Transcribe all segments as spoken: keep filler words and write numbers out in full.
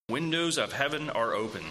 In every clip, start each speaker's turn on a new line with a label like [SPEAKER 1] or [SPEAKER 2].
[SPEAKER 1] Windows of heaven are open.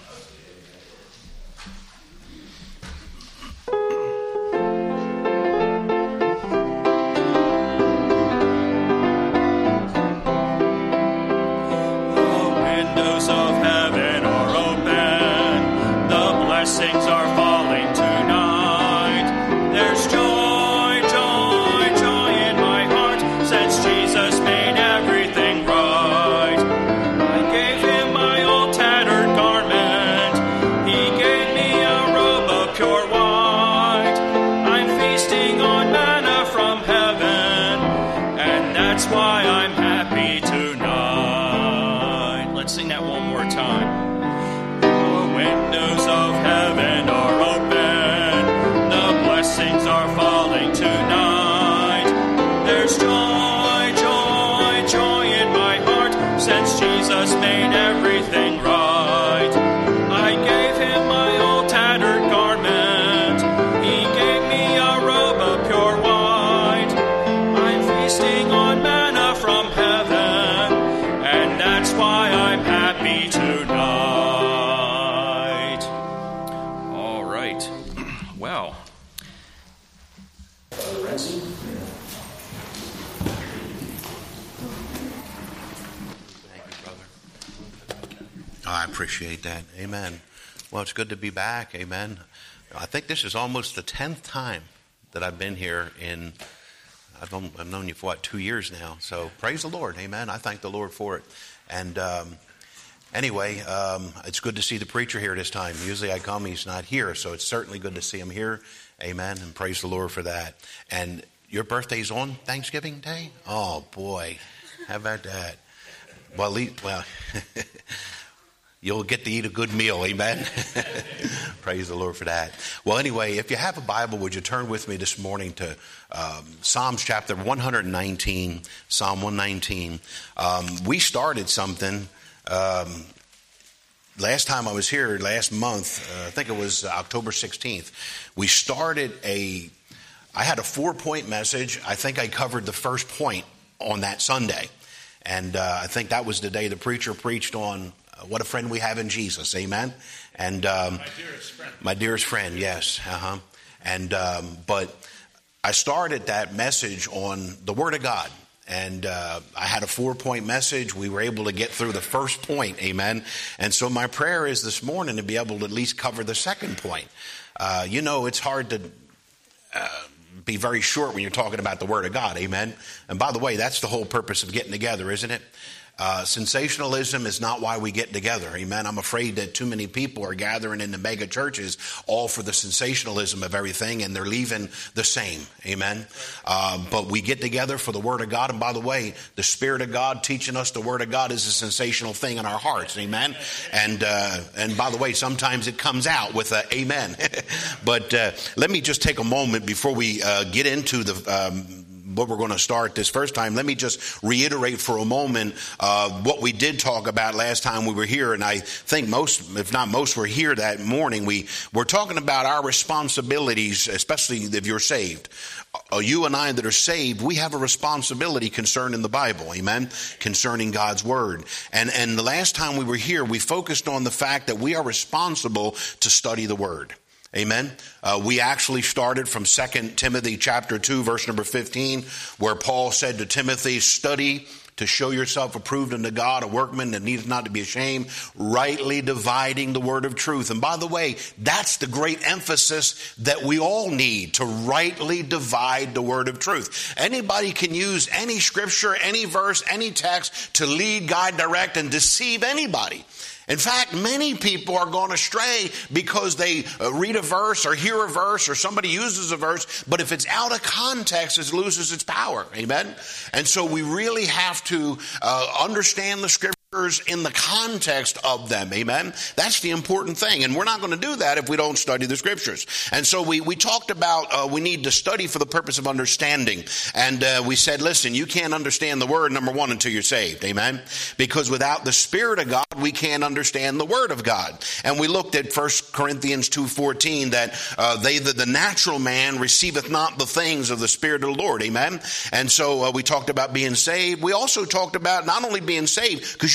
[SPEAKER 1] The windows of heaven are open. The blessings are falling tonight. There's joy, joy, joy in my heart since Jesus made everything right. I gave him my old tattered garment. He gave me a robe of pure white. I'm feasting on manna from heaven, and that's why I'm happy tonight. Let's sing that one more time. The windows of heaven are open. The blessings are falling tonight. There's joy, joy, joy in my heart since Jesus made everything right. I gave him my old tattered garment. He gave me a robe of pure white. I'm feasting on manna from heaven, and that's why I'm happy tonight. All right. Well.
[SPEAKER 2] Oh, I appreciate that. Amen. Well, it's good to be back. Amen. I think this is almost the tenth time that I've been here in, I've known, I've known you for what, two years now. So praise the Lord. Amen. I thank the Lord for it. And um, anyway, um, it's good to see the preacher here this time. Usually I come, he's not here. So it's certainly good to see him here. Amen. And praise the Lord for that. And your birthday's on Thanksgiving Day? Oh, boy. How about that? Well, well you'll get to eat a good meal. Amen. Praise the Lord for that. Well, anyway, if you have a Bible, would you turn with me this morning to um, Psalms chapter one nineteen, Psalm one nineteen. Um, we started something um, last time I was here, last month, uh, I think it was October sixteenth. We started a, I had a four-point message. I think I covered the first point on that Sunday. And uh, I think that was the day the preacher preached on uh, what a friend we have in Jesus. Amen. And um,
[SPEAKER 3] my dearest friend.
[SPEAKER 2] My dearest friend, yes. Uh-huh. And um, but I started that message on the Word of God. And uh, I had a four-point message. We were able to get through the first point. Amen. And so my prayer is this morning to be able to at least cover the second point. Uh, you know, it's hard to Uh, be very short when you're talking about the Word of God. Amen. And by the way, that's the whole purpose of getting together, isn't it? Uh, sensationalism is not why we get together. Amen. I'm afraid that too many people are gathering in the mega churches all for the sensationalism of everything, and they're leaving the same. Amen. Uh, but we get together for the Word of God. And by the way, the Spirit of God teaching us the Word of God is a sensational thing in our hearts. Amen. And uh, and by the way, sometimes it comes out with a amen. But uh, let me just take a moment before we uh, get into the um, what we're going to start this first time. Let me just reiterate for a moment uh, what we did talk about last time we were here. And I think most, if not most, were here that morning. We were talking about our responsibilities, especially if you're saved. Uh, you and I that are saved, we have a responsibility concerning the Bible. Amen. Concerning God's Word. And, and the last time we were here, we focused on the fact that we are responsible to study the Word. Amen. Uh, we actually started from Second Timothy chapter two, verse number fifteen, where Paul said to Timothy, study to show yourself approved unto God, a workman that needs not to be ashamed, rightly dividing the word of truth. And by the way, that's the great emphasis that we all need, to rightly divide the word of truth. Anybody can use any scripture, any verse, any text to lead, guide, direct, and deceive anybody. In fact, many people are going astray because they read a verse or hear a verse or somebody uses a verse, but if it's out of context, it loses its power. Amen? And so we really have to uh, understand the scripture in the context of them. Amen. That's the important thing. And we're not going to do that if we don't study the scriptures. And so we, we talked about uh, we need to study for the purpose of understanding. And uh, we said, listen, you can't understand the word, number one, until you're saved. Amen. Because without the Spirit of God, we can't understand the word of God. And we looked at First Corinthians two fourteen that uh, they, the, the natural man receiveth not the things of the Spirit of the Lord. Amen. And so uh, we talked about being saved. We also talked about not only being saved, because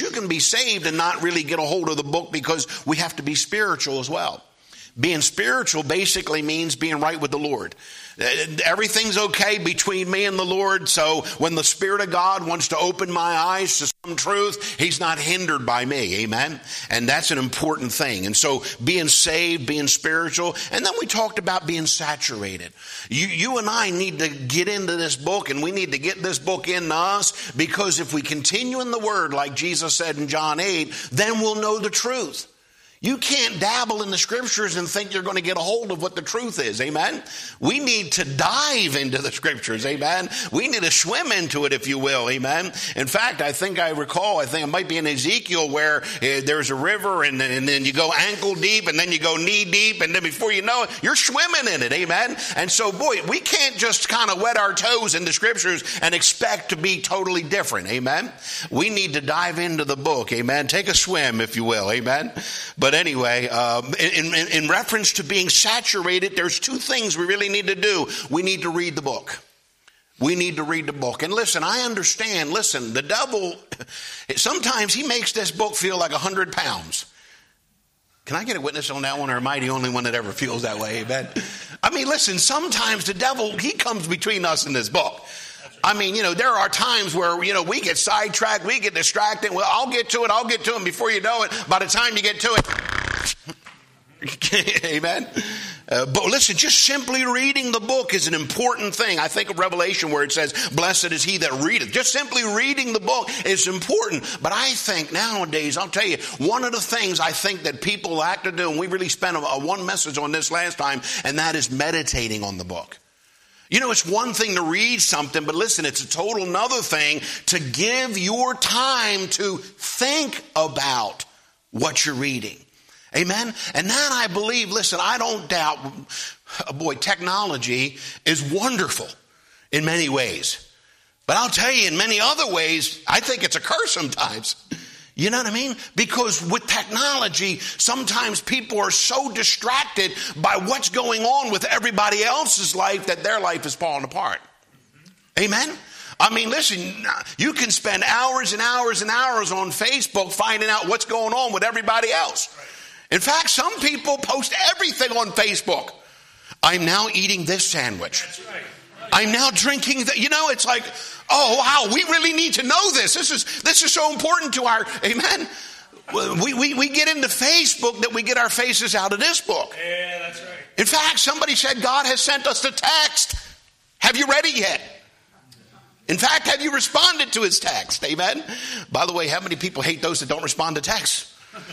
[SPEAKER 2] you can be saved and not really get a hold of the book because we have to be spiritual as well. Being spiritual basically means being right with the Lord. Everything's okay between me and the Lord. So when the Spirit of God wants to open my eyes to some truth, he's not hindered by me. Amen. And that's an important thing. And so being saved, being spiritual. And then we talked about being saturated. You, you and I need to get into this book, and we need to get this book into us, because if we continue in the word, like Jesus said in John eight, then we'll know the truth. You can't dabble in the scriptures and think you're going to get a hold of what the truth is. Amen. We need to dive into the scriptures. Amen. We need to swim into it, if you will. Amen. In fact, I think I recall, I think it might be in Ezekiel, where uh, there's a river, and, and then you go ankle deep, and then you go knee deep, and then before you know it, you're swimming in it. Amen. And so, boy, we can't just kind of wet our toes in the scriptures and expect to be totally different. Amen. We need to dive into the book. Amen. Take a swim, if you will. Amen. But anyway, um, in, in, in reference to being saturated, there's two things we really need to do. We need to read the book. We need to read the book. And listen, I understand. Listen, the devil, sometimes he makes this book feel like a hundred pounds. Can I get a witness on that one, or am I the only one that ever feels that way? Amen. I mean, listen, sometimes the devil, he comes between us in this book. I mean, you know, there are times where, you know, we get sidetracked, we get distracted. Well, I'll get to it, I'll get to it. Before you know it, by the time you get to it, amen. Uh, but listen, just simply reading the book is an important thing. I think of Revelation where it says, blessed is he that readeth. Just simply reading the book is important. But I think nowadays, I'll tell you, one of the things I think that people have to do, and we really spent a, a one message on this last time, and that is meditating on the book. You know, it's one thing to read something, but listen, it's a total another thing to give your time to think about what you're reading. Amen? And that I believe, listen, I don't doubt, boy, technology is wonderful in many ways. But I'll tell you, in many other ways, I think it's a curse sometimes. You know what I mean? Because with technology, sometimes people are so distracted by what's going on with everybody else's life that their life is falling apart. Amen? I mean, listen, you can spend hours and hours and hours on Facebook finding out what's going on with everybody else. In fact, some people post everything on Facebook. I'm now eating this sandwich. I'm now drinking the, you know, it's like, oh, wow, we really need to know this. This is this is so important to our, amen. We, we, we get into Facebook that we get our faces out of this book.
[SPEAKER 3] Yeah, that's right.
[SPEAKER 2] In fact, somebody said God has sent us the text. Have you read it yet? In fact, have you responded to his text? Amen. By the way, how many people hate those that don't respond to texts?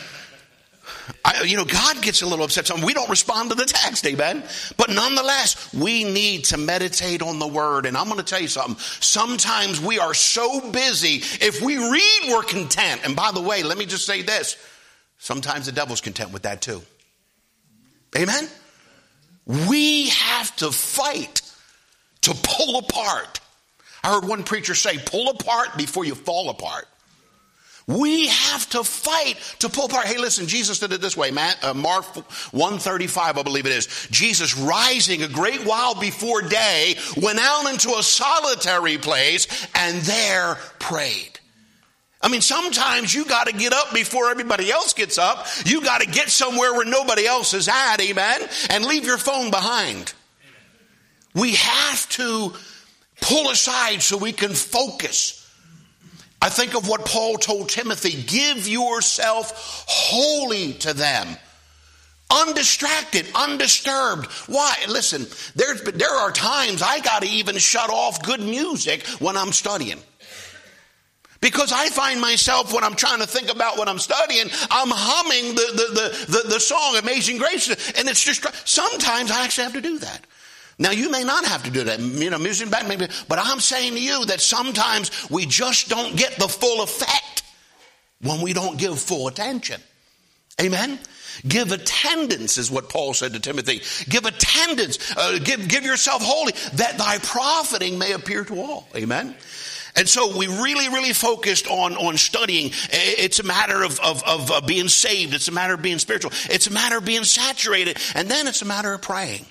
[SPEAKER 2] I, you know, God gets a little upset. So we don't respond to the text, amen? But nonetheless, we need to meditate on the word. And I'm going to tell you something. Sometimes we are so busy. If we read, we're content. And by the way, let me just say this. Sometimes the devil's content with that too. Amen? We have to fight to pull apart. I heard one preacher say, pull apart before you fall apart. We have to fight to pull apart. Hey, listen, Jesus did it this way. Uh, Mark one thirty-five, I believe it is. Jesus, rising a great while before day, went out into a solitary place and there prayed. I mean, sometimes you got to get up before everybody else gets up. You got to get somewhere where nobody else is at, amen, and leave your phone behind. We have to pull aside so we can focus. I think of what Paul told Timothy, give yourself wholly to them. Undistracted, undisturbed. Why? Listen, there's, there are times I got to even shut off good music when I'm studying. Because I find myself, when I'm trying to think about what I'm studying, I'm humming the, the, the, the, the song Amazing Grace. And it's just, sometimes I actually have to do that. Now, you may not have to do that, you know, music back, maybe, but I'm saying to you that sometimes we just don't get the full effect when we don't give full attention. Amen? Give attendance is what Paul said to Timothy. Give attendance, uh, give, give yourself wholly, that thy profiting may appear to all. Amen? And so we really, really focused on, on studying. It's a matter of, of, of uh, being saved. It's a matter of being spiritual. It's a matter of being saturated. And then it's a matter of praying.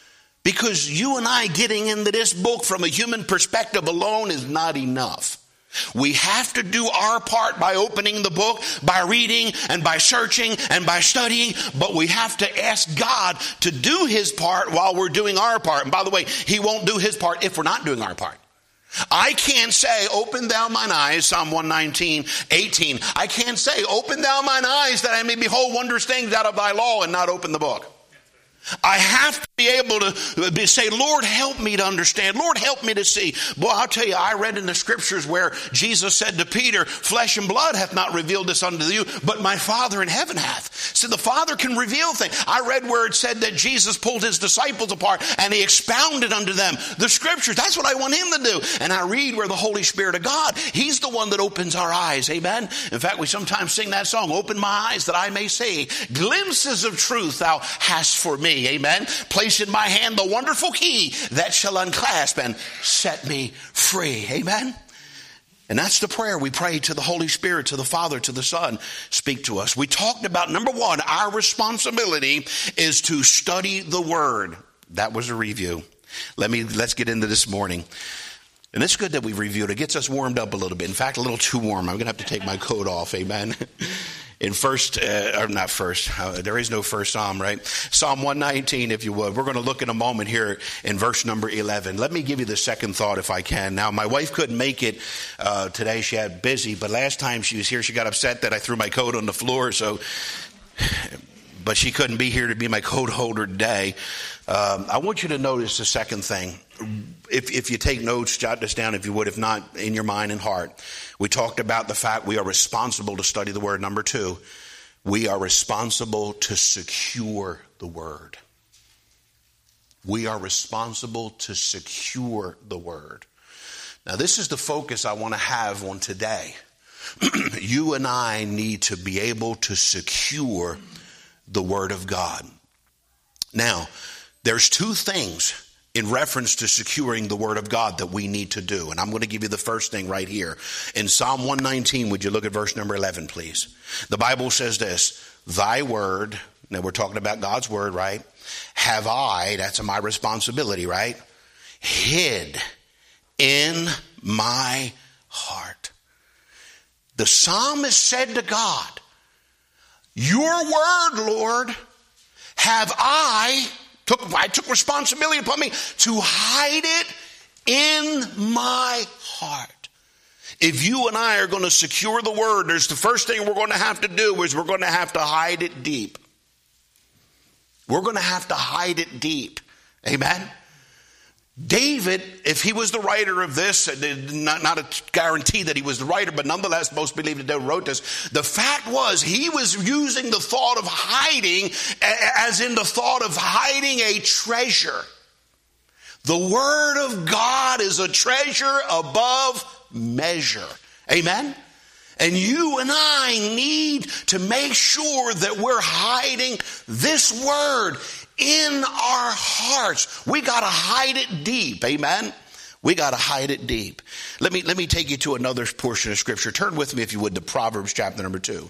[SPEAKER 2] Because you and I getting into this book from a human perspective alone is not enough. We have to do our part by opening the book, by reading and by searching and by studying, but we have to ask God to do his part while we're doing our part. And by the way, he won't do his part if we're not doing our part. I can't say, open thou mine eyes, Psalm one nineteen, eighteen. I can't say, open thou mine eyes that I may behold wondrous things out of thy law, and not open the book. I have to be able to say, Lord, help me to understand. Lord, help me to see. Boy, I'll tell you, I read in the scriptures where Jesus said to Peter, flesh and blood hath not revealed this unto you, but my Father in heaven hath. So the Father can reveal things. I read where it said that Jesus pulled his disciples apart and he expounded unto them the scriptures. That's what I want him to do. And I read where the Holy Spirit of God, he's the one that opens our eyes. Amen. In fact, we sometimes sing that song, open my eyes that I may see glimpses of truth thou hast for me. Amen. Place in my hand the wonderful key that shall unclasp and set me free. Amen. And that's the prayer we pray to the Holy Spirit, to the Father, to the Son. Speak to us. We talked about, number one, our responsibility is to study the Word. That was a review. Let me, let's get into this morning. And it's good that we reviewed. It gets us warmed up a little bit. In fact, a little too warm. I'm going to have to take my coat off. Amen. In first, uh, or not first, uh, there is no first Psalm, right? Psalm one nineteen, if you would. We're going to look in a moment here in verse number eleven. Let me give you the second thought if I can. Now, my wife couldn't make it uh, today. She had busy, but last time she was here, she got upset that I threw my coat on the floor, so, but she couldn't be here to be my coat holder today. Um, I want you to notice the second thing. If, if you take notes, jot this down if you would, if not, in your mind and heart. We talked about the fact we are responsible to study the Word. Number two, we are responsible to secure the Word. We are responsible to secure the Word. Now, this is the focus I want to have on today. You and I need to be able to secure the Word of God. Now, there's two things in reference to securing the Word of God that we need to do. And I'm going to give you the first thing right here. In Psalm one nineteen, would you look at verse number eleven, please? The Bible says this, thy word, now we're talking about God's Word, right? Have I, that's my responsibility, right? Hid in my heart. The psalmist said to God, your word, Lord, have I Took, I took responsibility upon me to hide it in my heart. If you and I are going to secure the Word, there's the first thing we're going to have to do is we're going to have to hide it deep. We're going to have to hide it deep. Amen? David, if he was the writer of this, not, not a guarantee that he was the writer, but nonetheless, most believe that David wrote this. The fact was, he was using the thought of hiding as in the thought of hiding a treasure. The Word of God is a treasure above measure. Amen? And you and I need to make sure that we're hiding this Word in our hearts. We got to hide it deep. Amen. We got to hide it deep. Let me, let me take you to another portion of scripture. Turn with me, if you would, to Proverbs chapter number two.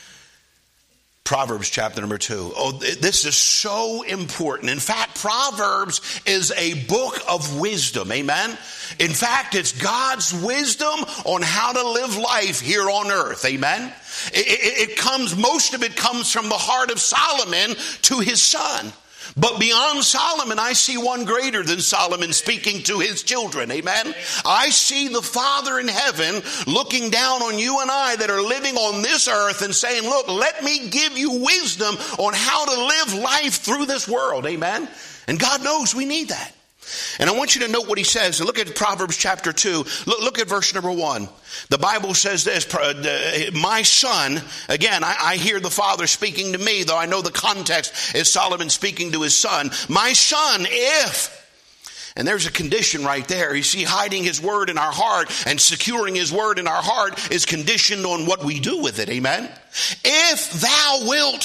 [SPEAKER 2] Proverbs chapter number two. Oh, this is so important. In fact, Proverbs is a book of wisdom. Amen. In fact, it's God's wisdom on how to live life here on earth. Amen. It, it, it comes, most of it comes from the heart of Solomon to his son. But beyond Solomon, I see one greater than Solomon speaking to his children. Amen. I see the Father in heaven looking down on you and I that are living on this earth and saying, look, let me give you wisdom on how to live life through this world. Amen. And God knows we need that. And I want you to note what he says. Look at Proverbs chapter two. Look, look at verse number one. The Bible says this, my son, again, I, I hear the Father speaking to me, though I know the context is Solomon speaking to his son. My son, if, and there's a condition right there. You see, hiding his word in our heart and securing his word in our heart is conditioned on what we do with it. Amen. If thou wilt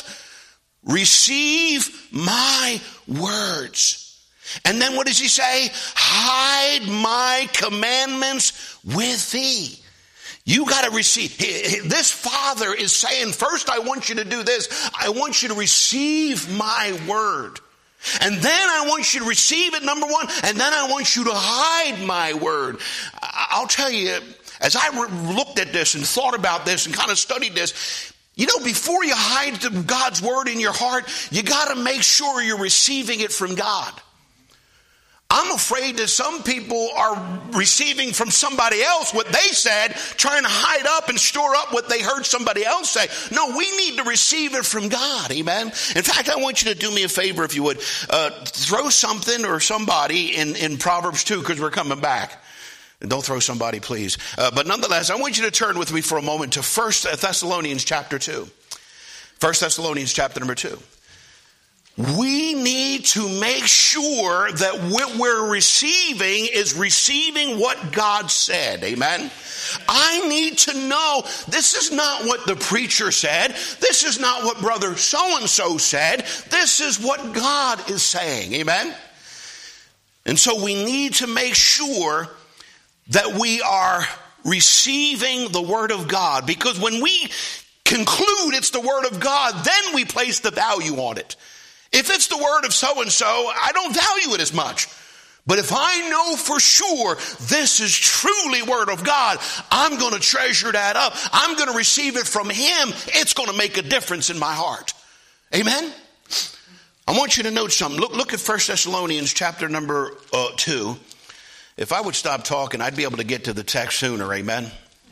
[SPEAKER 2] receive my words. And then what does he say? Hide my commandments with thee. You got to receive. This Father is saying, first I want you to do this. I want you to receive my word. And then I want you to receive it, number one. And then I want you to hide my word. I'll tell you, as I re- looked at this and thought about this and kind of studied this, you know, before you hide God's word in your heart, you got to make sure you're receiving it from God. I'm afraid that some people are receiving from somebody else what they said, trying to hide up and store up what they heard somebody else say. No, we need to receive it from God. Amen. In fact, I want you to do me a favor, if you would. Uh, throw something or somebody in, in Proverbs two, because we're coming back. And don't throw somebody, please. Uh, but nonetheless, I want you to turn with me for a moment to First Thessalonians chapter two. First Thessalonians chapter number two. We need to make sure that what we're receiving is receiving what God said. Amen. I need to know this is not what the preacher said. This is not what brother so-and-so said. This is what God is saying. Amen. And so we need to make sure that we are receiving the word of God, because when we conclude it's the word of God, then we place the value on it. If it's the word of so-and-so, I don't value it as much. But if I know for sure this is truly word of God, I'm going to treasure that up. I'm going to receive it from him. It's going to make a difference in my heart. Amen? I want you to note something. Look, look at First Thessalonians chapter number uh, two. If I would stop talking, I'd be able to get to the text sooner. Amen?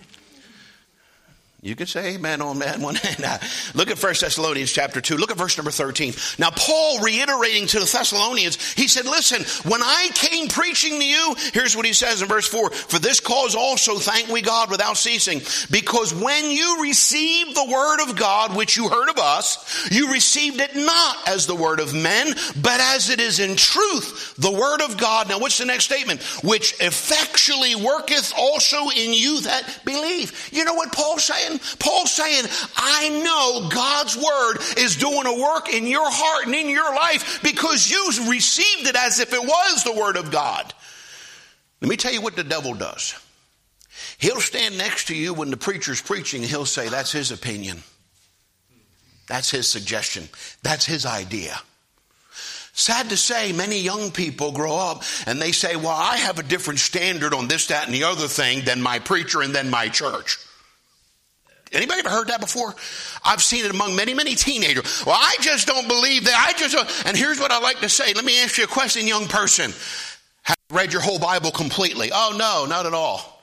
[SPEAKER 2] You could say amen on that one. Look at First Thessalonians chapter two. Look at verse number thirteen. Now, Paul, reiterating to the Thessalonians, he said, listen, when I came preaching to you, here's what he says in verse four. For this cause also thank we God without ceasing. Because when you received the word of God, which you heard of us, you received it not as the word of men, but as it is in truth, the word of God. Now, what's the next statement? Which effectually worketh also in you that believe. You know what Paul's saying? Paul's saying, I know God's word is doing a work in your heart and in your life because you received it as if it was the word of God. Let me tell you what the devil does. He'll stand next to you when the preacher's preaching. He'll say, that's his opinion. That's his suggestion. That's his idea. Sad to say, many young people grow up and they say, well, I have a different standard on this, that, and the other thing than my preacher and then my church. Anybody ever heard that before? I've seen it among many, many teenagers. Well, I just don't believe that. I just, and here's what I like to say. Let me ask you a question, young person. Have you read your whole Bible completely? Oh, no, not at all.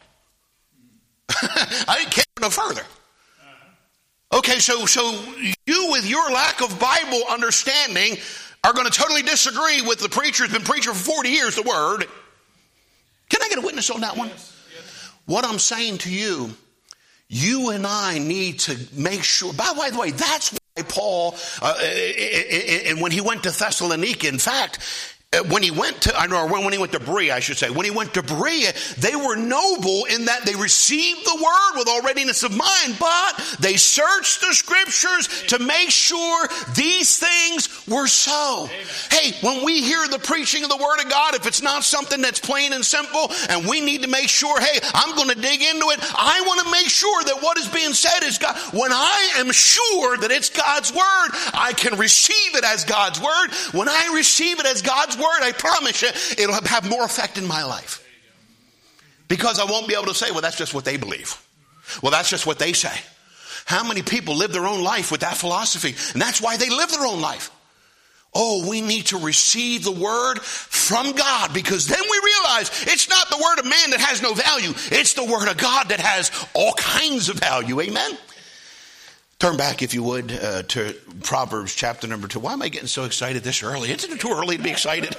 [SPEAKER 2] I didn't care no further. Okay, so, so you with your lack of Bible understanding are going to totally disagree with the preacher who's been preaching for forty years, the word. Can I get a witness on that one? Yes, yes. What I'm saying to you, you and I need to make sure. By the way, that's why Paul, uh, and when he went to Thessalonica, in fact, when he went to, I know, when he went to Berea, I should say, when he went to Berea, they were noble in that they received the word with all readiness of mind, but they searched the scriptures to make sure these things were so. Amen. Hey, when we hear the preaching of the word of God, if it's not something that's plain and simple, and we need to make sure, hey, I'm going to dig into it, I want to make sure that what is being said is God. When I am sure that it's God's word, I can receive it as God's word. When I receive it as God's word, I promise you, it'll have more effect in my life. Because I won't be able to say, well, that's just what they believe. Well, that's just what they say. How many people live their own life with that philosophy? And that's why they live their own life. Oh, we need to receive the word from God, because then we realize it's not the word of man that has no value. It's the word of God that has all kinds of value. Amen? Turn back, if you would, uh, to Proverbs chapter number two. Why am I getting so excited this early? Isn't it too early to be excited?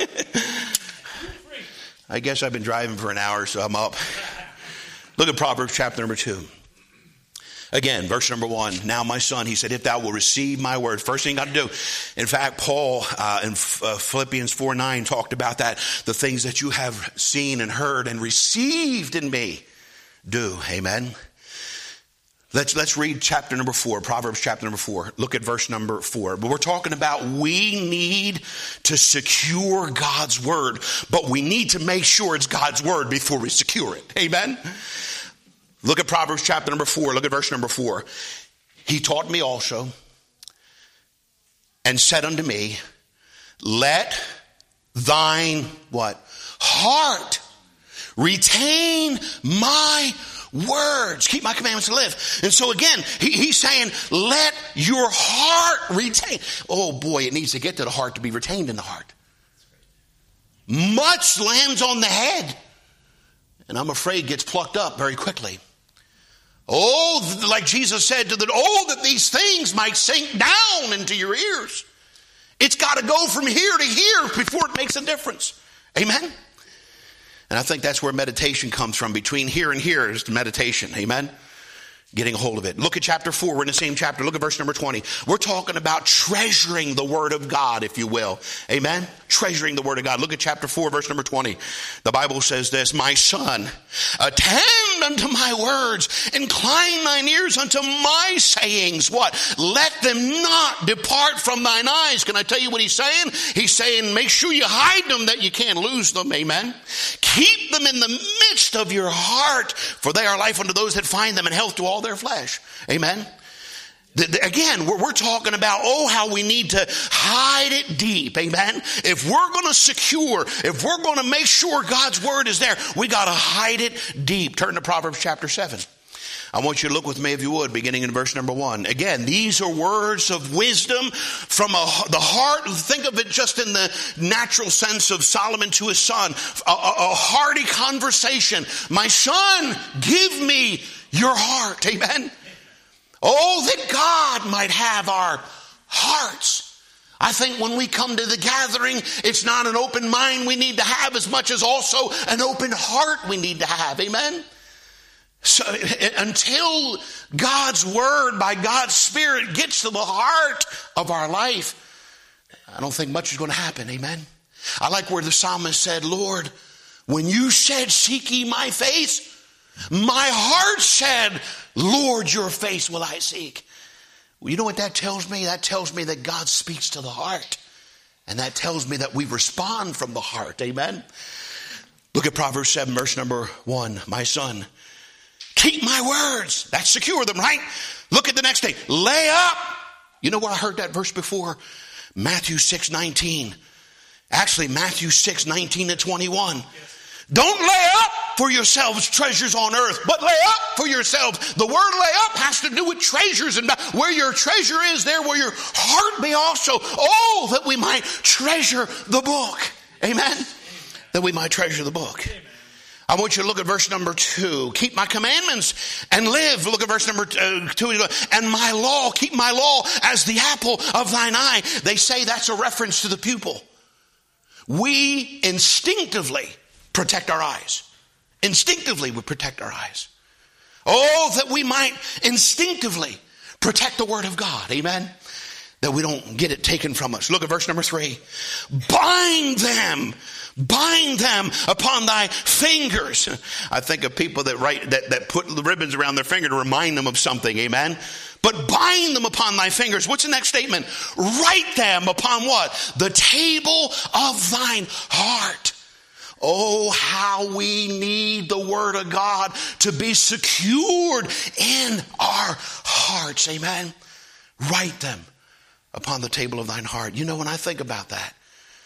[SPEAKER 2] I guess I've been driving for an hour, so I'm up. Look at Proverbs chapter number two. Again, verse number one. Now, my son, he said, if thou will receive my word, first thing you got to do. In fact, Paul uh, in uh, Philippians four nine talked about that. The things that you have seen and heard and received in me, do. Amen. Let's, let's read chapter number four, Proverbs chapter number four. Look at verse number four. But we're talking about we need to secure God's word, but we need to make sure it's God's word before we secure it. Amen? Look at Proverbs chapter number four. Look at verse number four. He taught me also and said unto me, let thine what? Heart retain my words. Keep my commandments and live. And so again, he, he's saying, let your heart retain. Oh boy, it needs to get to the heart to be retained in the heart. Much lands on the head, and I'm afraid gets plucked up very quickly. Oh, like Jesus said to the, oh, that these things might sink down into your ears. It's got to go from here to here before it makes a difference. Amen? And I think that's where meditation comes from. Between here and here is the meditation. Amen? Getting a hold of it. Look at chapter four. We're in the same chapter. Look at verse number twenty. We're talking about treasuring the word of God, if you will. Amen? Treasuring the word of God. Look at chapter four, verse number twenty. The Bible says this, my son, attend unto my words, incline thine ears unto my sayings. What? Let them not depart from thine eyes. Can I tell you what he's saying? He's saying, make sure you hide them that you can't lose them. Amen? Keep them in the midst of your heart, for they are life unto those that find them and health to all their flesh. Amen? The, the, again, we're, we're talking about, oh, how we need to hide it deep. Amen? If we're going to secure, if we're going to make sure God's word is there, we got to hide it deep. Turn to Proverbs chapter seven. I want you to look with me, if you would, beginning in verse number one. Again, these are words of wisdom from a, the heart. Think of it just in the natural sense of Solomon to his son. A, a, a hearty conversation. My son, give me your heart. Amen? Oh, that God might have our hearts. I think when we come to the gathering, it's not an open mind we need to have as much as also an open heart we need to have. Amen? So until God's word by God's Spirit gets to the heart of our life, I don't think much is going to happen. Amen? I like where the psalmist said, Lord, when you said, seek ye my face, my heart said, Lord, your face will I seek. Well, you know what that tells me? That tells me that God speaks to the heart. And that tells me that we respond from the heart. Amen? Look at Proverbs seven, verse number one. My son, keep my words. That's secure them, right? Look at the next day. Lay up. You know where I heard that verse before? Matthew six nineteen. Actually, Matthew six nineteen to twenty-one. Yes. Don't lay up for yourselves treasures on earth, but lay up for yourselves. The word lay up has to do with treasures, and where your treasure is, there will your heart be also. Oh, that we might treasure the book. Amen? Amen. That we might treasure the book. Amen. I want you to look at verse number two. Keep my commandments and live. Look at verse number two. And my law, keep my law as the apple of thine eye. They say that's a reference to the pupil. We instinctively protect our eyes. Instinctively we protect our eyes. Oh, that we might instinctively protect the word of God. Amen? That we don't get it taken from us. Look at verse number three. Bind them. Bind them upon thy fingers. I think of people that write that, that put the ribbons around their finger to remind them of something. Amen. But bind them upon thy fingers. What's the next statement? Write them upon what? The table of thine heart. Oh, how we need the word of God to be secured in our hearts. Amen. Write them upon the table of thine heart. You know, when I think about that,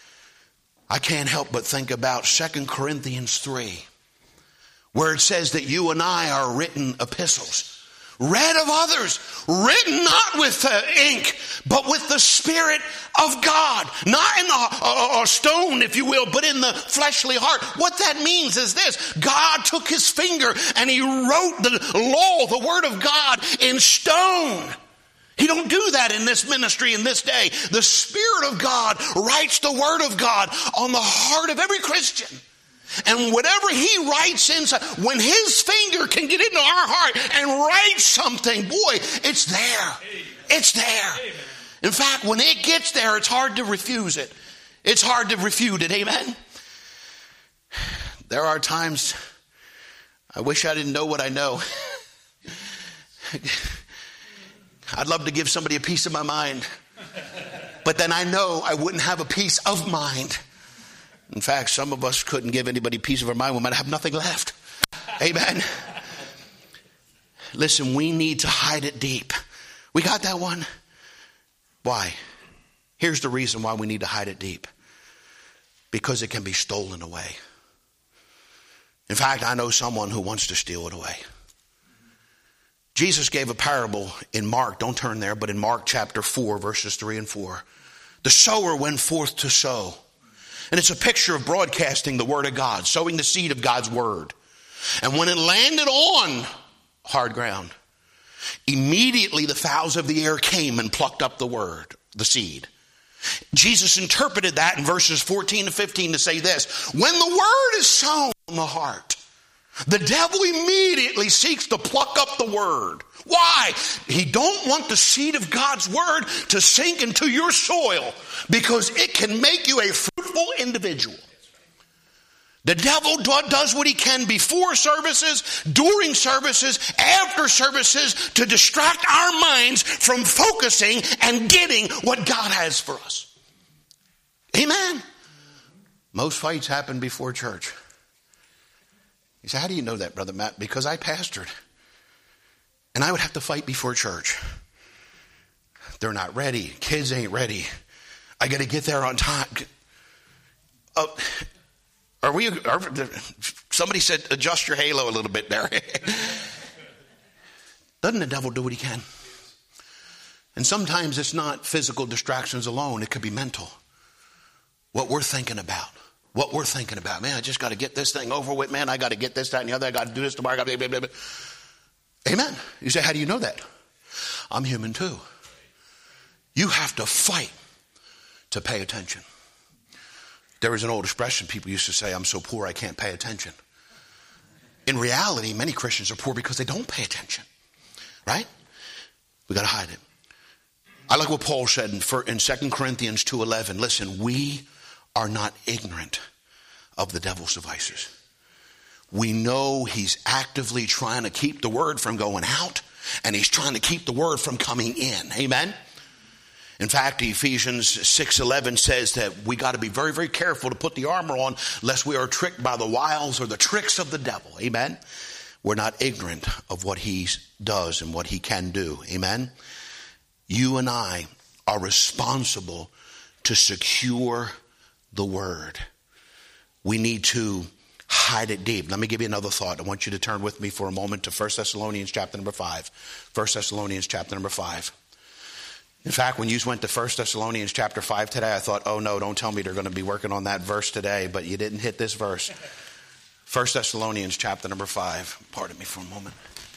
[SPEAKER 2] I can't help but think about Second Corinthians three, where it says that you and I are written epistles, read of others, written not with uh, ink, but with the Spirit of God. Not in a, a, a stone, if you will, but in the fleshly heart. What that means is this. God took his finger and he wrote the law, the word of God, in stone. He don't do that in this ministry in this day. The Spirit of God writes the word of God on the heart of every Christian. And whatever he writes inside, when his finger can get into our heart and write something, boy, it's there. It's there. In fact, when it gets there, it's hard to refuse it. It's hard to refute it. Amen? There are times I wish I didn't know what I know. I'd love to give somebody a piece of my mind. But then I know I wouldn't have a peace of mind. In fact, some of us couldn't give anybody a piece of our mind. We might have nothing left. Amen. Listen, we need to hide it deep. We got that one? Why? Here's the reason why we need to hide it deep. Because it can be stolen away. In fact, I know someone who wants to steal it away. Jesus gave a parable in Mark, don't turn there, but in Mark chapter four, verses three and four. The sower went forth to sow. And it's a picture of broadcasting the word of God, sowing the seed of God's word. And when it landed on hard ground, immediately the fowls of the air came and plucked up the word, the seed. Jesus interpreted that in verses fourteen to fifteen to say this: when the word is sown in the heart, the devil immediately seeks to pluck up the word. Why? He don't want the seed of God's word to sink into your soil, because it can make you a fruitful individual. The devil does what he can before services, during services, after services, to distract our minds from focusing and getting what God has for us. Amen. Most fights happen before church. You say, how do you know that, Brother Matt? Because I pastored. And I would have to fight before church. They're not ready. Kids ain't ready. I got to get there on time. Uh, are we? Are, somebody said, adjust your halo a little bit there. Doesn't the devil do what he can? And sometimes it's not physical distractions alone. It could be mental. What we're thinking about. What we're thinking about. Man, I just got to get this thing over with. Man, I got to get this, that, and the other. I got to do this tomorrow. I got to blah, blah, blah. Amen. You say, how do you know that? I'm human too. You have to fight to pay attention. There was an old expression people used to say, I'm so poor I can't pay attention. In reality, many Christians are poor because they don't pay attention. Right? We got to hide it. I like what Paul said in, in Second Corinthians two eleven. Listen, we are not ignorant of the devil's devices. We know he's actively trying to keep the word from going out, and he's trying to keep the word from coming in. Amen? In fact, Ephesians six eleven says that we got to be very, very careful to put the armor on, lest we are tricked by the wiles or the tricks of the devil. Amen? We're not ignorant of what he does and what he can do. Amen? You and I are responsible to secure the word. We need to hide it deep. Let me give you another thought. I want you to turn with me for a moment to First Thessalonians chapter number five. First Thessalonians chapter number five. In fact, when you went to First Thessalonians chapter five today, I thought, oh no, don't tell me they're going to be working on that verse today, but you didn't hit this verse. First Thessalonians chapter number five. Pardon me for a moment.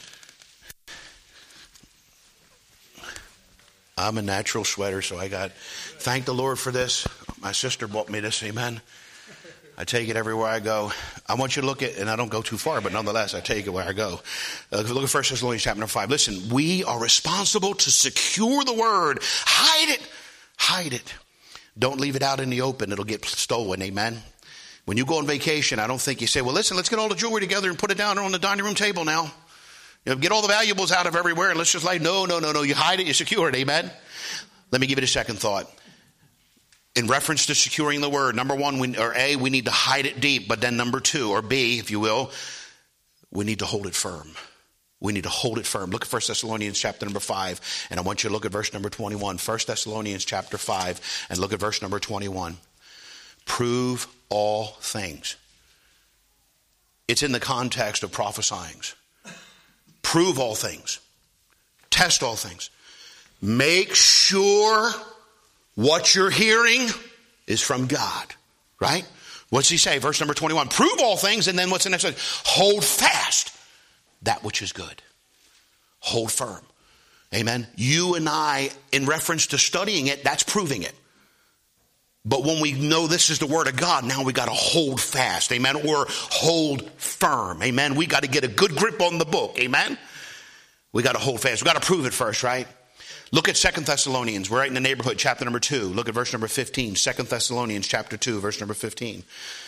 [SPEAKER 2] I'm a natural sweater, so I got, thank the Lord for this. My sister bought me this, amen. I take it everywhere I go. I want you to look at, and I don't go too far, but nonetheless, I take it where I go. Uh, look at First Thessalonians chapter five. Listen, we are responsible to secure the word. Hide it. Hide it. Don't leave it out in the open. It'll get stolen, amen. When you go on vacation, I don't think you say, well, listen, let's get all the jewelry together and put it down on the dining room table now. You know, get all the valuables out of everywhere and let's just like, no, no, no, no. You hide it, you secure it, amen. Let me give it a second thought. In reference to securing the word, number one, we, or A, we need to hide it deep. But then number two, or B, if you will, we need to hold it firm. We need to hold it firm. Look at First Thessalonians chapter number five, and I want you to look at verse number twenty-one. First Thessalonians chapter five, and look at verse number twenty-one. Prove all things. It's in the context of prophesying. Prove all things. Test all things. Make sure what you're hearing is from God, right? What's he say? Verse number twenty-one. Prove all things, and then what's the next one? Hold fast that which is good. Hold firm. Amen. You and I, in reference to studying it, that's proving it. But when we know this is the word of God, now we got to hold fast. Amen. Or hold firm. Amen. We got to get a good grip on the book. Amen. We got to hold fast. We got to prove it first, right? Look at Second Thessalonians. We're right in the neighborhood, chapter number two. Look at verse number fifteen. Second Thessalonians chapter two, verse number fifteen.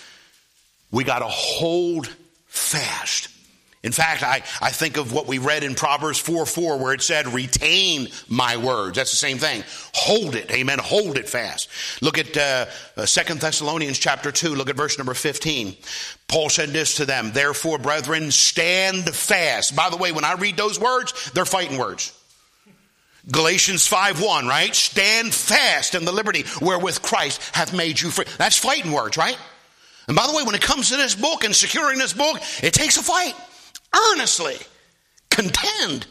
[SPEAKER 2] We got to hold fast. In fact, I, I think of what we read in Proverbs four four, where it said, retain my words. That's the same thing. Hold it. Amen. Hold it fast. Look at uh, Second Thessalonians chapter two. Look at verse number fifteen. Paul said this to them. Therefore, brethren, stand fast. By the way, when I read those words, they're fighting words. Galatians five one, right? Stand fast in the liberty wherewith Christ hath made you free. That's fighting words, right? And by the way, when it comes to this book and securing this book, it takes a fight. Earnestly contend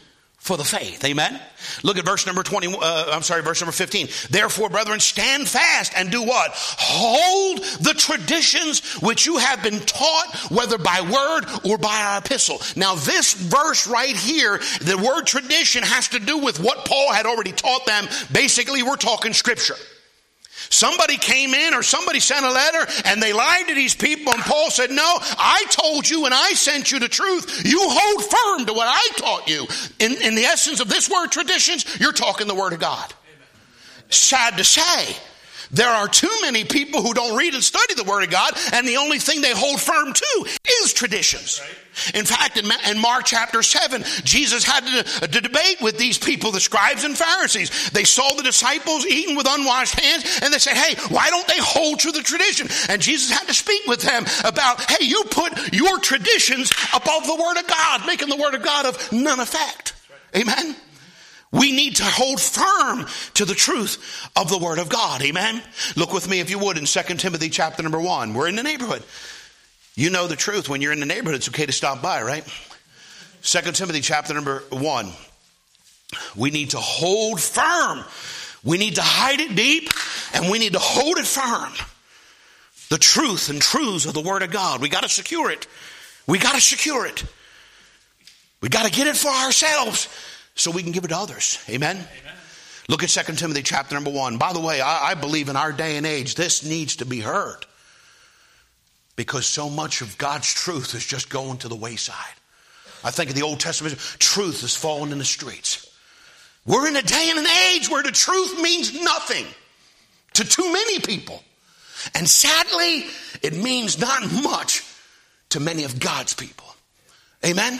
[SPEAKER 2] for the faith. Amen. Look at verse number twenty. Uh, I'm sorry, verse number fifteen. Therefore, brethren, stand fast and do what? Hold the traditions which you have been taught, whether by word or by our epistle. Now, this verse right here, the word tradition has to do with what Paul had already taught them. Basically, we're talking scripture. Somebody came in or somebody sent a letter and they lied to these people, and Paul said, no, I told you and I sent you the truth. You hold firm to what I taught you. In, in the essence of this word traditions, you're talking the word of God. Amen. Sad to say, there are too many people who don't read and study the word of God, and the only thing they hold firm to is traditions. Right. In fact, in, in Mark chapter seven, Jesus had to, to debate with these people, the scribes and Pharisees. They saw the disciples eating with unwashed hands, and they said, hey, why don't they hold to the tradition? And Jesus had to speak with them about, hey, you put your traditions above the word of God, making the word of God of none effect. Right. Amen? We need to hold firm to the truth of the word of God. Amen? Look with me, if you would, in Second Timothy chapter number one. We're in the neighborhood. You know the truth. When you're in the neighborhood, it's okay to stop by, right? Second Timothy chapter number one. We need to hold firm. We need to hide it deep, and we need to hold it firm. The truth and truths of the word of God. We got to secure it. We got to secure it. We got to get it for ourselves so we can give it to others. Amen? Amen. Look at Second Timothy chapter number one. By the way, I, I believe in our day and age, this needs to be heard. Because so much of God's truth is just going to the wayside. I think in the Old Testament, truth is falling in the streets. We're in a day and an age where the truth means nothing to too many people. And sadly, it means not much to many of God's people. Amen?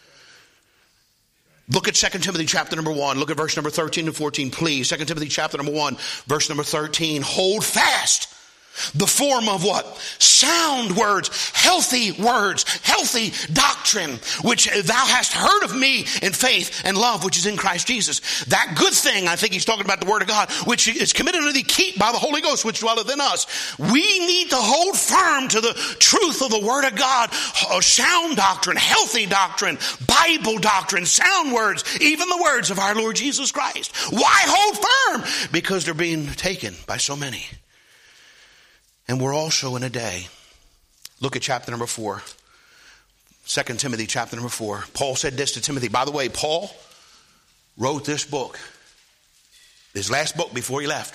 [SPEAKER 2] Look at Second Timothy chapter number one. Look at verse number thirteen and fourteen, please. Second Timothy chapter number one, verse number thirteen. Hold fast the form of what? Sound words, healthy words, healthy doctrine, which thou hast heard of me in faith and love, which is in Christ Jesus. That good thing, I think he's talking about the word of God, which is committed to thee, keep by the Holy Ghost, which dwelleth in us. We need to hold firm to the truth of the word of God. Sound doctrine, healthy doctrine, Bible doctrine, sound words, even the words of our Lord Jesus Christ. Why hold firm? Because they're being taken by so many. And we're also in a day. Look at chapter number four. Second Timothy chapter number four. Paul said this to Timothy. By the way, Paul wrote this book. His last book before he left.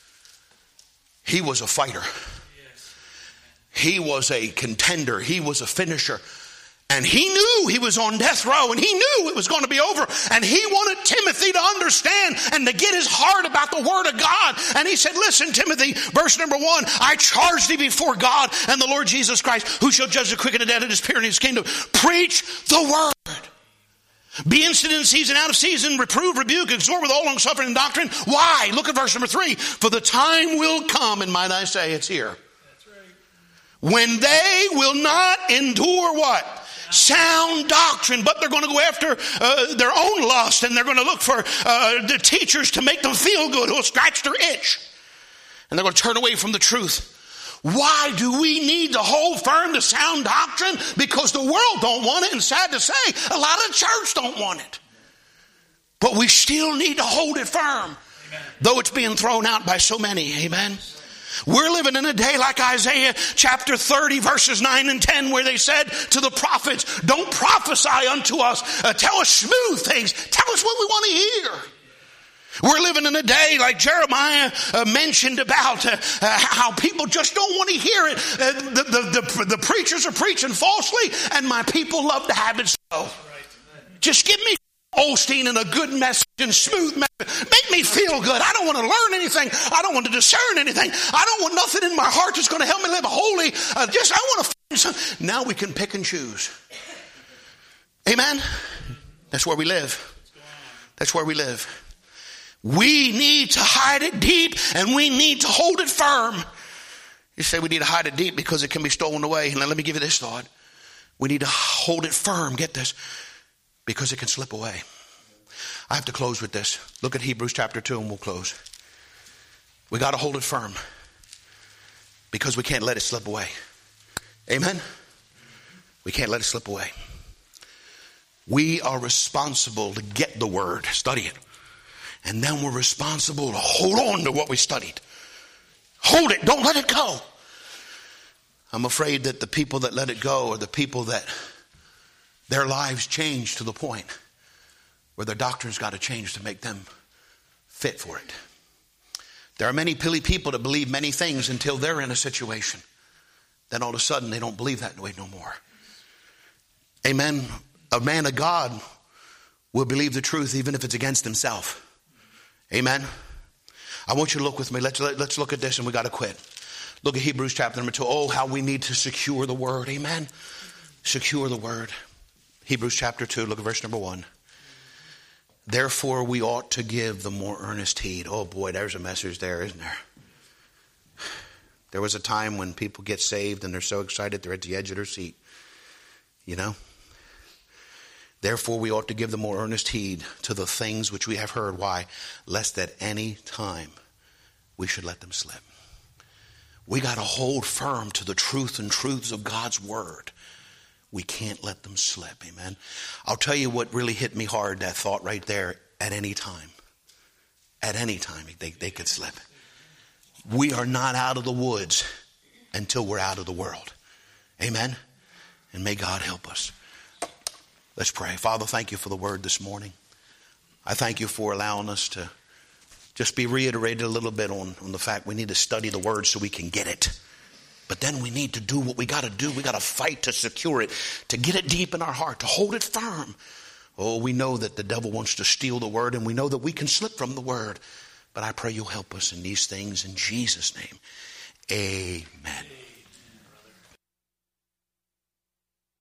[SPEAKER 2] He was a fighter. Yes. He was a contender. He was a finisher. And he knew he was on death row, and he knew it was going to be over. And he wanted Timothy to understand and to get his heart about the word of God. And he said, listen, Timothy, verse number one, I charge thee before God and the Lord Jesus Christ, who shall judge the quick and the dead in his spirit and his kingdom. Preach the word. Be instant in season, out of season, reprove, rebuke, exhort with all long suffering and doctrine. Why? Look at verse number three. For the time will come, and might I say it's here, that's right, when they will not endure what? Sound doctrine, but they're going to go after uh, their own lust, and they're going to look for uh, the teachers to make them feel good, who'll scratch their itch, and they're going to turn away from the truth. Why do we need to hold firm to sound doctrine? Because the world don't want it, and sad to say, a lot of the church don't want it. But we still need to hold it firm, amen, though it's being thrown out by so many. Amen. We're living in a day like Isaiah chapter thirty verses nine and ten, where they said to the prophets, don't prophesy unto us. Uh, tell us smooth things. Tell us what we want to hear. We're living in a day like Jeremiah uh, mentioned about uh, uh, how people just don't want to hear it. Uh, the, the, the, the preachers are preaching falsely, and my people love to have it so. Just give me Osteen and a good message and smooth message. Make me feel good. I don't want to learn anything. I don't want to discern anything. I don't want nothing in my heart that's going to help me live holy. Uh, just I want to find something. Now we can pick and choose. Amen? That's where we live. That's where we live. We need to hide it deep, and we need to hold it firm. You say we need to hide it deep because it can be stolen away. Now let me give you this thought. We need to hold it firm. Get this. Because it can slip away. I have to close with this. Look at Hebrews chapter two and we'll close. We got to hold it firm. Because we can't let it slip away. Amen? We can't let it slip away. We are responsible to get the word, study it. And then we're responsible to hold on to what we studied. Hold it. Don't let it go. I'm afraid that the people that let it go are the people that their lives change to the point where their doctrine's got to change to make them fit for it. There are many silly people that believe many things until they're in a situation. Then all of a sudden they don't believe that way no more. Amen. A man of God will believe the truth even if it's against himself. Amen. I want you to look with me. Let's, let, let's look at this and we got to quit. Look at Hebrews chapter number two. Oh, how we need to secure the word. Amen. Secure the word. Hebrews chapter two, look at verse number one. Therefore we ought to give the more earnest heed. Oh boy, there's a message there, isn't there? There was a time when people get saved and they're so excited they're at the edge of their seat. You know? Therefore we ought to give the more earnest heed to the things which we have heard. Why? Lest at any time we should let them slip. We got to hold firm to the truth and truths of God's word. We can't let them slip. Amen. I'll tell you what really hit me hard, that thought right there. At any time. At any time they, they could slip. We are not out of the woods until we're out of the world. Amen. And may God help us. Let's pray. Father, thank you for the word this morning. I thank you for allowing us to just be reiterated a little bit on, on the fact we need to study the word so we can get it. But then we need to do what we got to do. We got to fight to secure it, to get it deep in our heart, to hold it firm. Oh, we know that the devil wants to steal the word, and we know that we can slip from the word. But I pray you'll help us in these things in Jesus' name. Amen.